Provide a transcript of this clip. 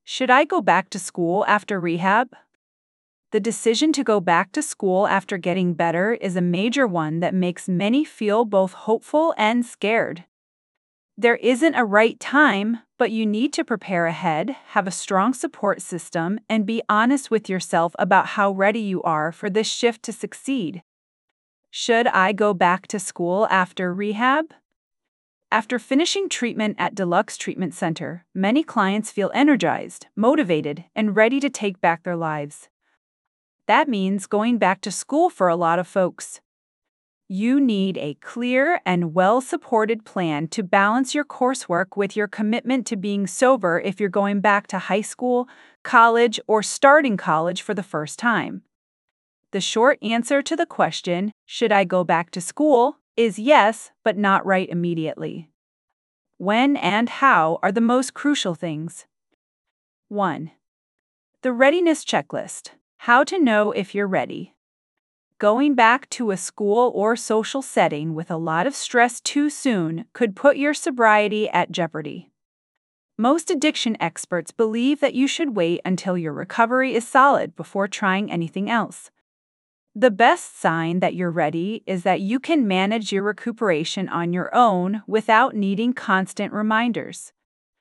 Should I go back to school after rehab? The decision to go back to school after getting better is a major one that makes many feel both hopeful and scared. There isn't a right time, but you need to prepare ahead, have a strong support system, and be honest with yourself about how ready you are for this shift to succeed. Should I go back to school after rehab? After finishing treatment at Deluxe Treatment Center, many clients feel energized, motivated, and ready to take back their lives. That means going back to school for a lot of folks. You need a clear and well-supported plan to balance your coursework with your commitment to being sober if you're going back to high school, college, or starting college for the first time. The short answer to the question, should I go back to school, is yes, but not right immediately. When and how are the most crucial things. 1. The readiness checklist. How to know if you're ready. Going back to a school or social setting with a lot of stress too soon could put your sobriety at jeopardy. Most addiction experts believe that you should wait until your recovery is solid before trying anything else. The best sign that you're ready is that you can manage your recuperation on your own without needing constant reminders.